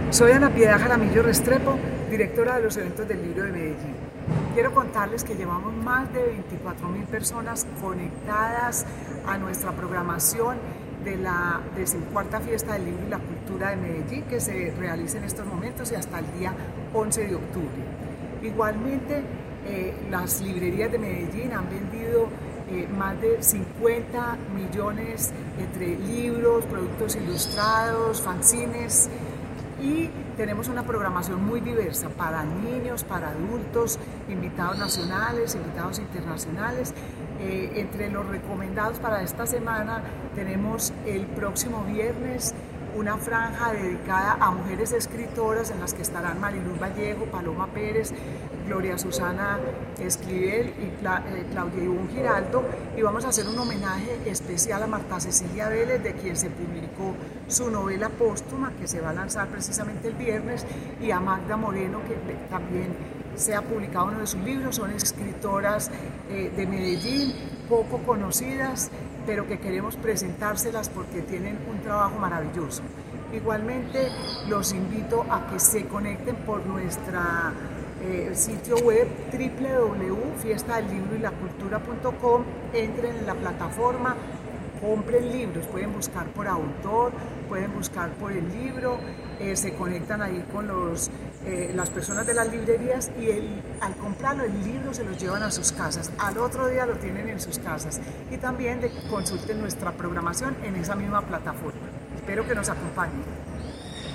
Soy Ana Piedad Jaramillo Restrepo, directora de los eventos del Libro de Medellín. Quiero contarles que llevamos más de 24.000 personas conectadas a nuestra programación de la 14ª Fiesta del Libro y la Cultura de Medellín, que se realiza en estos momentos y hasta el día 11 de octubre. Igualmente, las librerías de Medellín han vendido más de 50 millones entre libros, productos ilustrados, fanzines, y tenemos una programación muy diversa para niños, para adultos, invitados nacionales, invitados internacionales. Entre los recomendados para esta semana tenemos el próximo viernes una franja dedicada a mujeres escritoras en las que estarán Mariluz Vallejo, Paloma Pérez, Gloria Susana Esquivel y Claudia Ivonne Giraldo, y vamos a hacer un homenaje especial a Marta Cecilia Vélez, de quien se publicó su novela póstuma, que se va a lanzar precisamente el viernes, y a Magda Moreno, que también se ha publicado uno de sus libros. Son escritoras de Medellín, poco conocidas, pero que queremos presentárselas porque tienen un trabajo maravilloso. Igualmente los invito a que se conecten por nuestra sitio web www.fiestadelibroylacultura.com, entren en la plataforma, compren libros, pueden buscar por autor, pueden buscar por el libro, se conectan ahí con las personas de las librerías y al comprarlo el libro se los llevan a sus casas, al otro día lo tienen en sus casas, y también consulten nuestra programación en esa misma plataforma. Espero que nos acompañen.